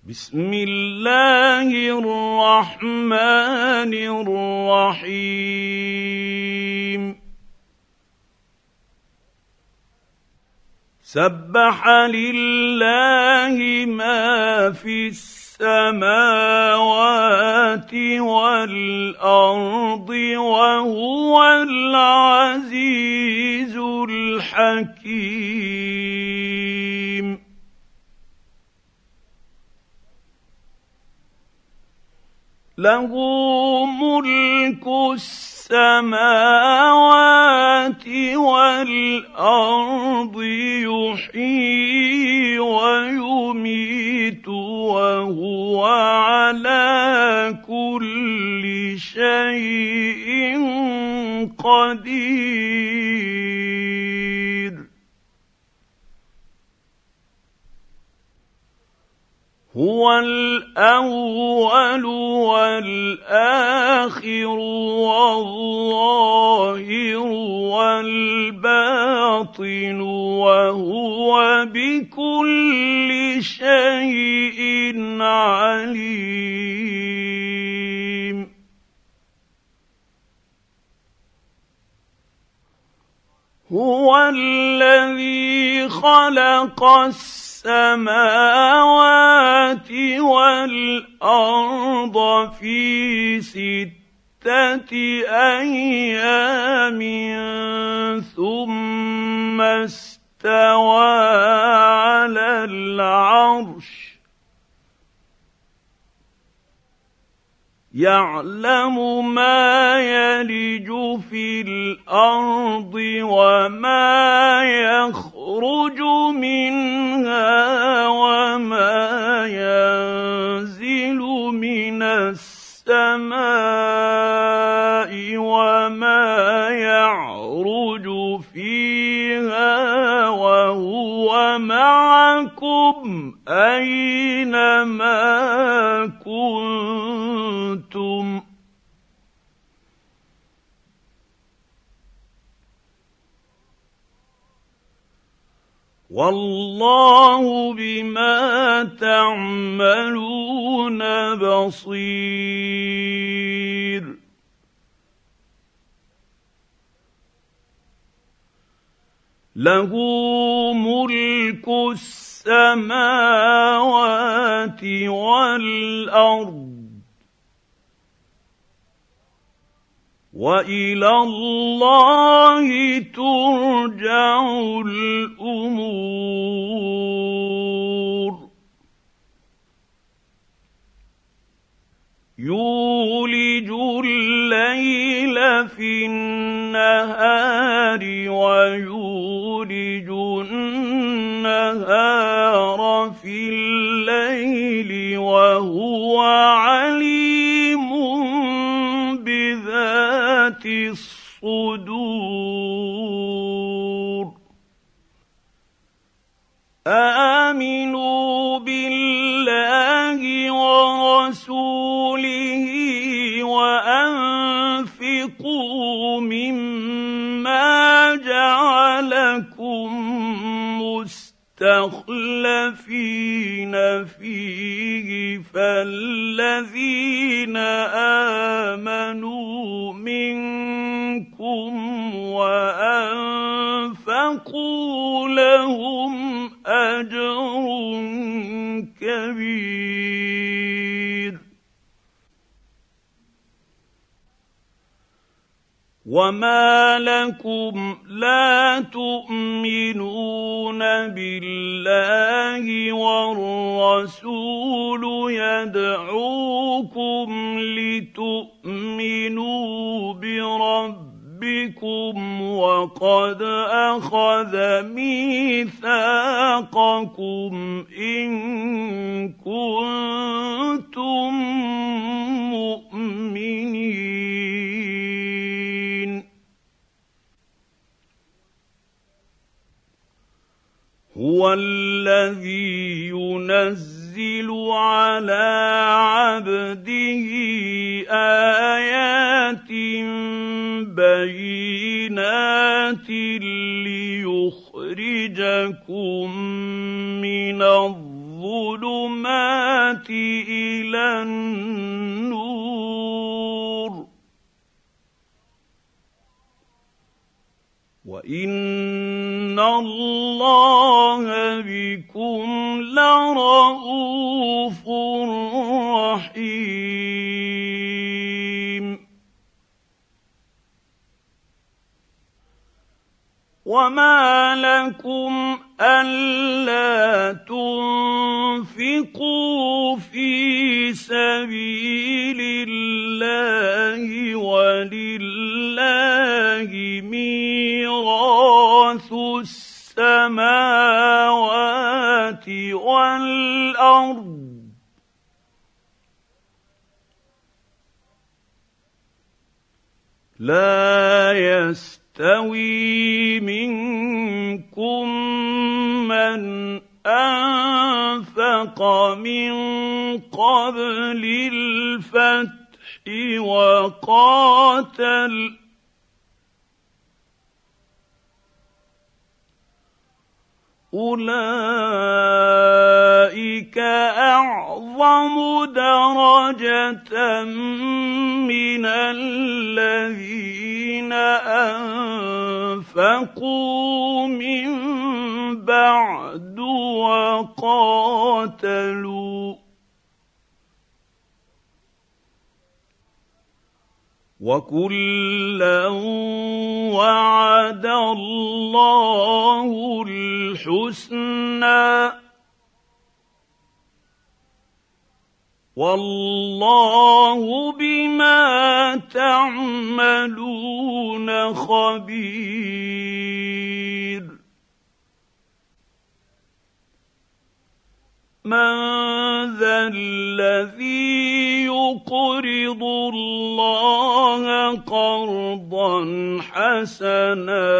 بسم الله الرحمن الرحيم سبح لله ما في السماوات والأرض وهو العزيز الحكيم له ملك السماوات والأرض يحيي ويميت وهو على كل شيء قدير هو الأول والآخر والظاهر والباطن وهو بكل شيء عليم هو الذي خلق السماوات والأرض في 6 أيام ثم استوى على العرش يعلم ما يلج في الأرض وما يخرج منها وما ينزل من السماء وما يعرج فيها وهو معكم أينما كنتم والله بما تعملون بصير له ملك السماوات والأرض وإلى الله ترجع الأمور يولج الليل في النهار ويولج النهار في الليل وهو عليم بذات الصدور آمنوا بالله ورسوله وأنفقوا مما جعلكم مستخلفين فيه فالذين آمنوا منكم وأنفقوا لهم أجر كبير وما لكم لا تؤمنون بالله والرسول يدعوكم لتؤمنوا بربكم وقد أخذ ميثاقكم إن كنتم مؤمنين هو الذي ينزل على عبده آيات بينات ليخرجكم من الظلمات الظلمات إلى النور وإن الله بكم لرءوف رحيم وما لكم ألا تنفقوا في سبيل الله ولله ميراث السماوات والأرض لا يستوي منكم من أنفق من قبل الفتح وقاتل أولئك أعظم درجة من الذين أنفقوا من بعد وقاتلوا وكلا وعد الله الحسنى والله بما تعملون خبير من ذا الذي يقرض الله قرضا حسنا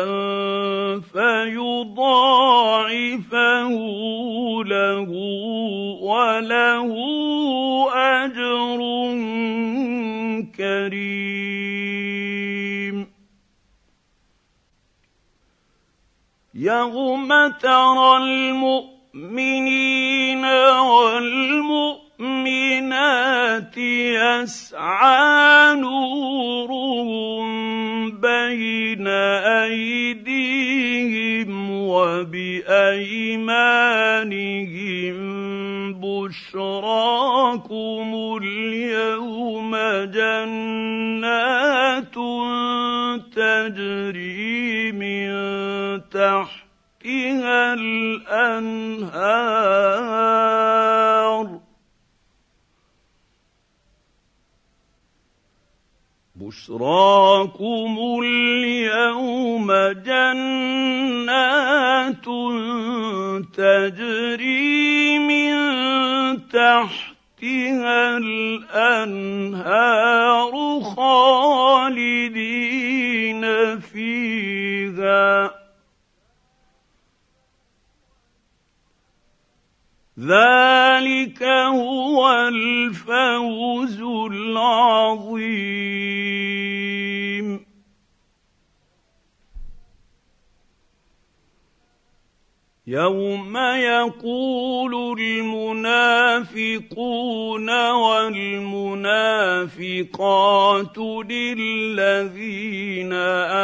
فيضاعفه له وله أجر كريم يوم ترى المؤمنين والمؤمنات يسعى نورهم بين أيديهم وبأيمانهم بشراكم اليوم جنات تجري من تحتها الأنهار بشراكم اليوم جنات تجري من تحتها الأنهار خالدين فيها ذلك هو الفوز العظيم يوم يقول المنافقون والمنافقات للذين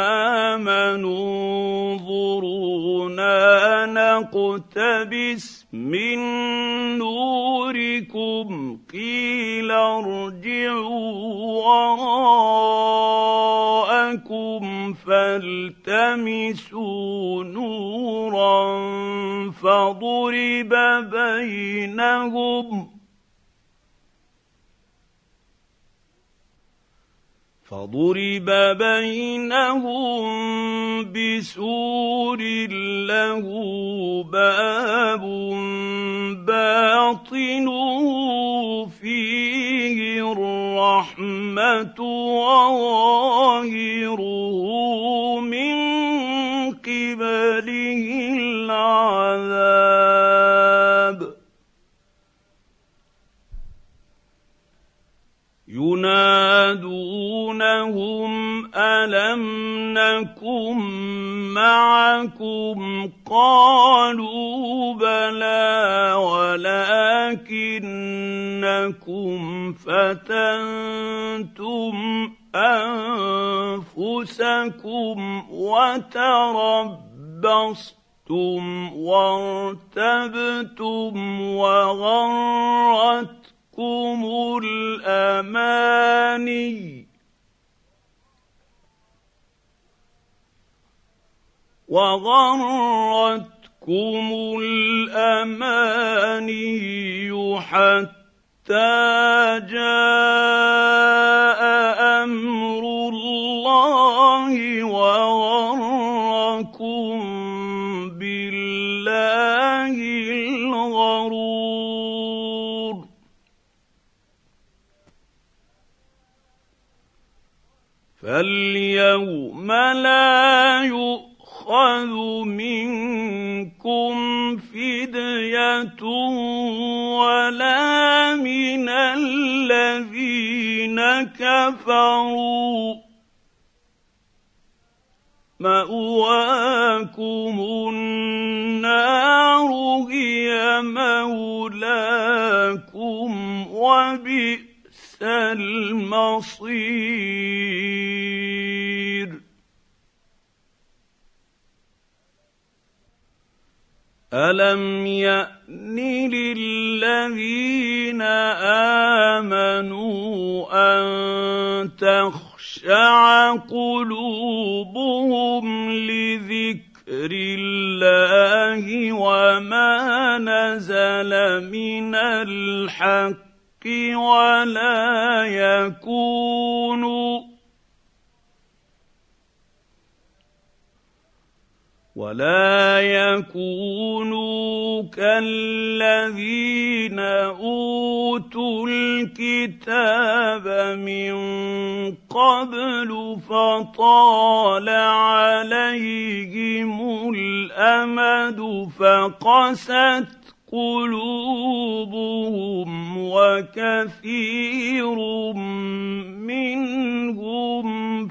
آمنوا انظرونا نقتبس من نوركم قيل ارجعوا وراءكم فالتمسوا نورا فضرب بينهم بسور له باب باطنه فيه الرحمة وظاهره من قبله العذاب ينادونهم ألم نكن معكم قالوا بلى ولكنكم فتنتم أنفسكم وتربصتم وارتبتم وغرتكم الأماني حتى جاء أمر الله وغركم بالله الغرور فاليوم لا يؤخذ منكم فدية ولا من الذين كفروا مأواكم النار هي مولاكم وبئس المصير ألم يأن للذين آمنوا أن تخشع قلوبهم لذكر الله وما نزل من الحق ولا يكونوا كالذين أوتوا الكتاب من قبل فطال عليهم الأمد فقست قلوبهم وكثير منهم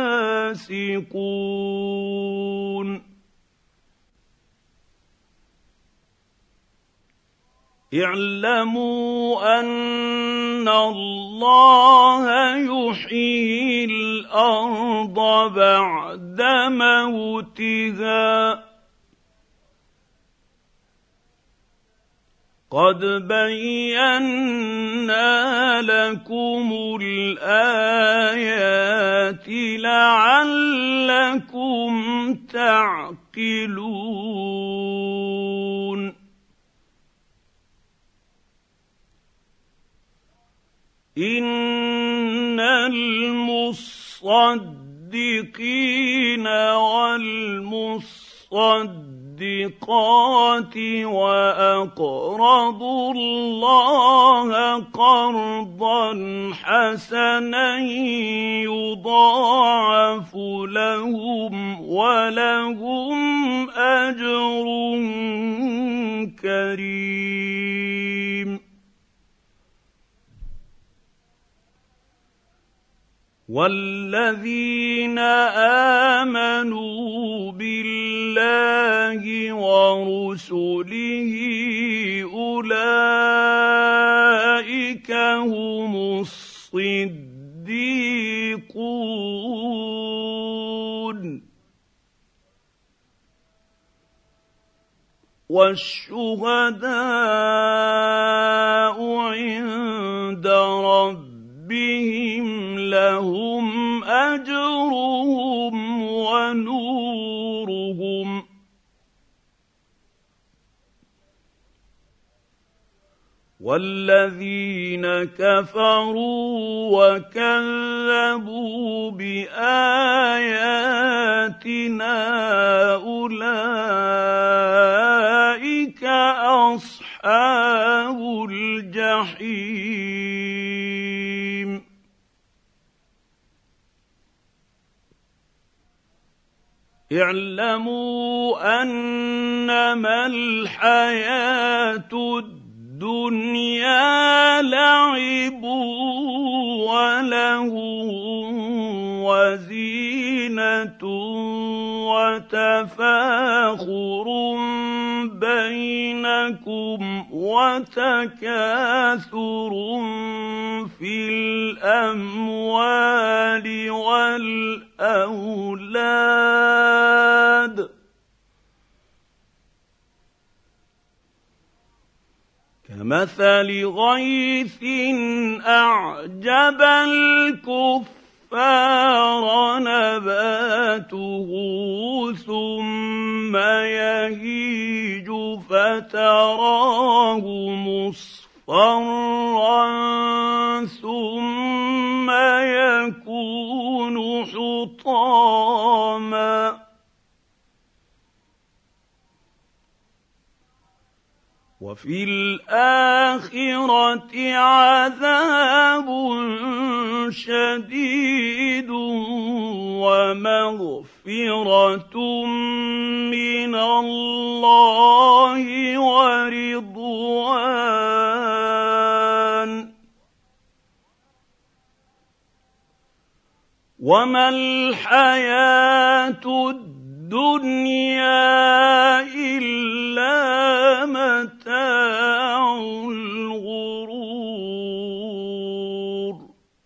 فاسقون اعلموا أن الله يحيي الأرض بعد موتها قد بينا لكم الآيات لعلكم تعقلون إن المصدقين والمصدقات وأقرضوا الله قرضا حسنا يضاعف لهم ولهم أجر كريم والذين آمنوا بالله ورسله أولئك هم الصديقون والشهداء عند ربهم لهم أجرهم ونورهم والذين كفروا وكذبوا بآياتنا أولئك أصحاب الجحيم اعلموا أنما الحياة الدنيا لعب وتكاثر في الأموال والأولاد كمثل غيث أعجب الكفار نباته ثم يهيج فتراه مصفرا ثم يكون حطاما وفي الآخرة عذاب شديد ومغفرة من الله ورضوان وما الحياة الدنيا إلا متاع الغرور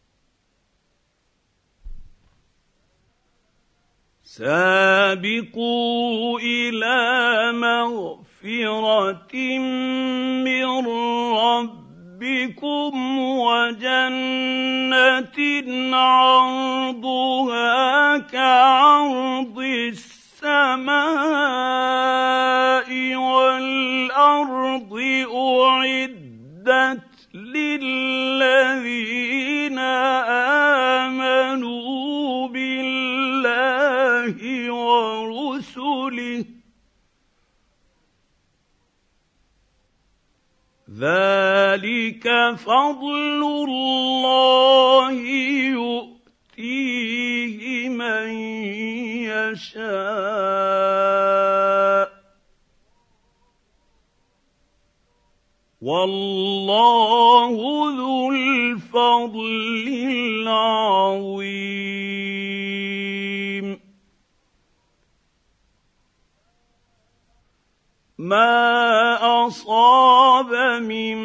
سابقوا إلى مغفرة من ربكم وجنة عرضها كعرض السماء والأرض أعدت للذين آمنوا بالله ورسله ذلك فضل الله يؤتيه من يشاء والله ذو الفضل العظيم ما أصاب من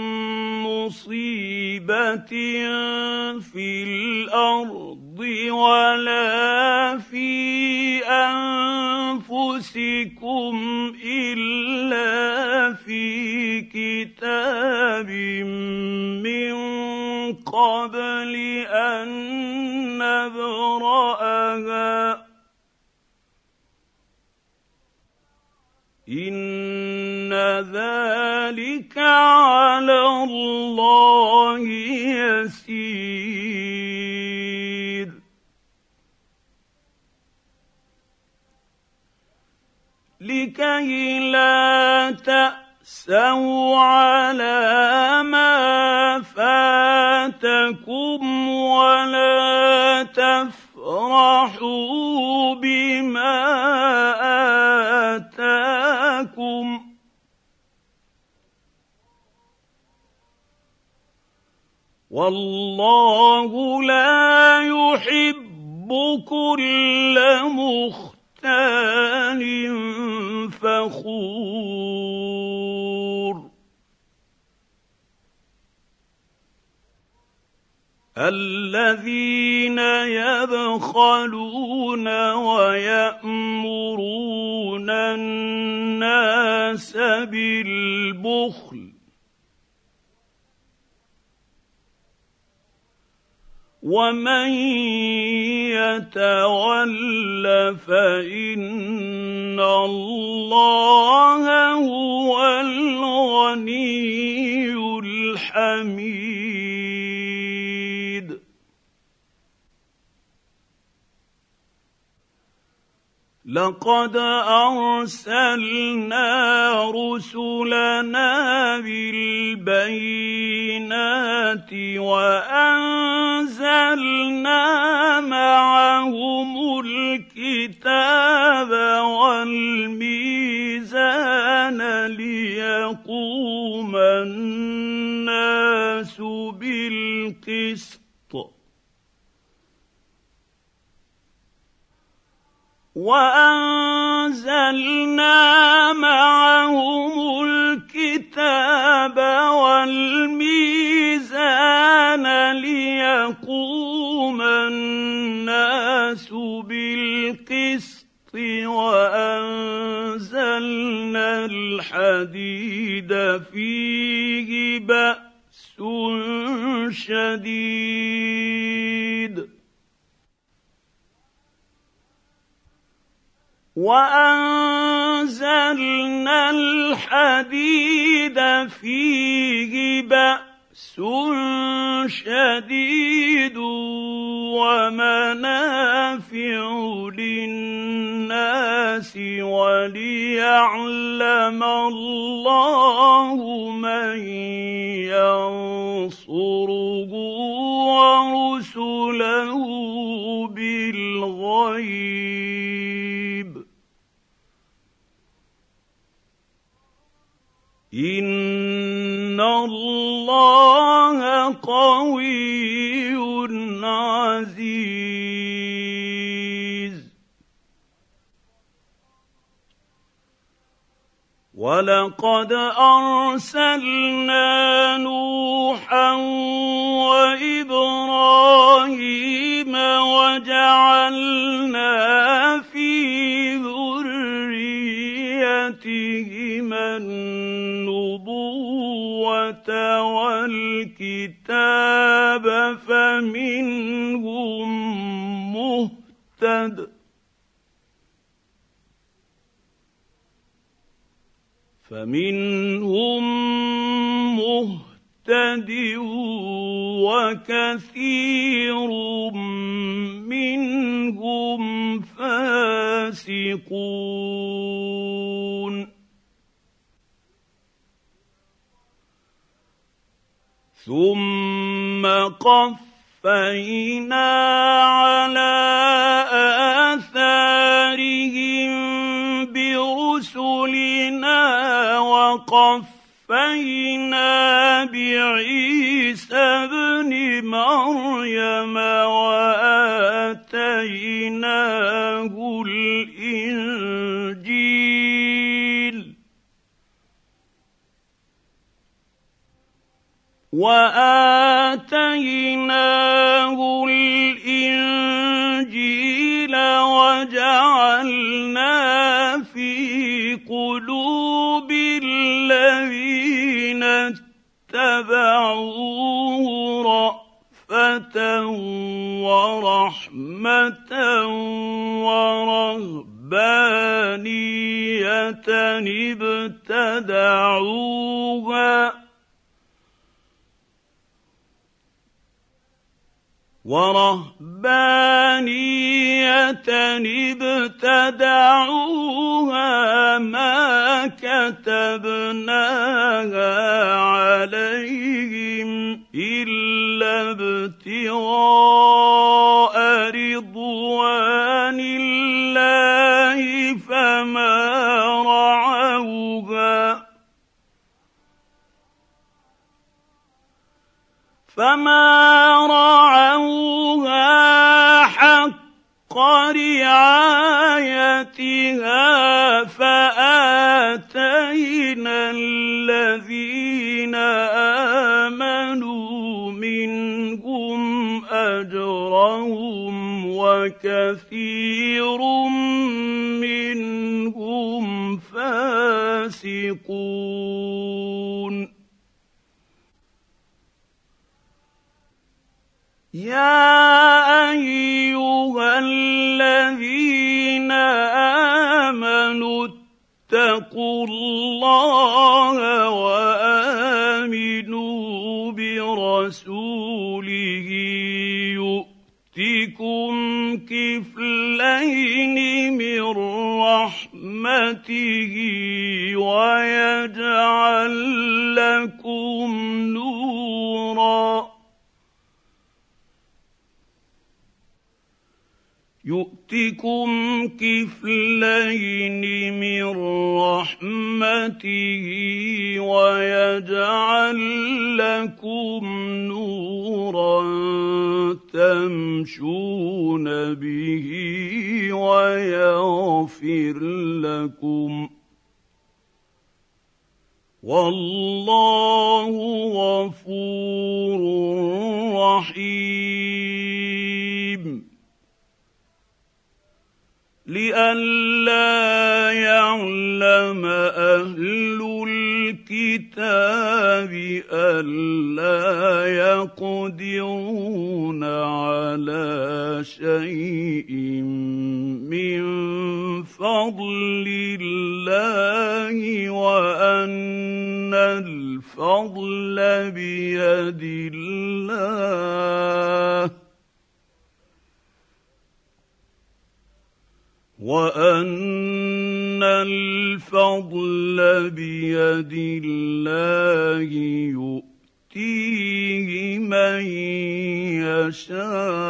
مصيبة في الأرض ولا في أنفسكم إلا في كتاب من قبل أن نبرأها إن ذلك على الله يسير لكي لا تأسوا على ما فاتكم ولا تفرحوا بما آتاكم والله لا يحب كل مختال فخور الذين يبخلون ويأمرون الناس بالبخل ومن يتول فإن الله هو الغني الحميد لقد أرسلنا رسلنا بالبينات وأنزلنا معهم الكتاب والميزان ليقوم الناس بالقسط وأنزلنا معهم الكتاب الميزان ليقوم الناس بالقسط وأنزلنا الحديد فيه بأس شديد ومنافع للناس وليعلم الله من ينصره ورسله بالغيب إن الله قوي عزيز ولقد أرسلنا نوحا وإبراهيم وجعلنا في ذريتهما النبوة والكتاب فمنهم مهتد وكثير منهم فاسقون ثم قفينا على آثارهم برسلنا وقفينا بعيسى ابن مريم وآتيناه الإنجيل وجعلنا في قلوب الذين اتبعوه رأفة ورحمة ورهبانية ابتدعوها ما كتبناها عليهم إلا ابتغاء رضوان الله فما رعوها حق رعايتها فآتينا الذين آمنوا منهم أجرهم وكثير منهم فاسقون يا أيها الذين آمنوا اتقوا الله وآمنوا برسوله يؤتكم كفلين من رحمته ويجعل لكم نورا يؤتكم كفلين من رحمته ويجعل لكم نورا تمشون به ويغفر لكم والله غفور رحيم. لئلا يعلم أهل الكتاب ألا يقدرون على شيء من فضل الله وأن الفضل بيد الله وأن الفضل بيد الله يؤتيه من يشاء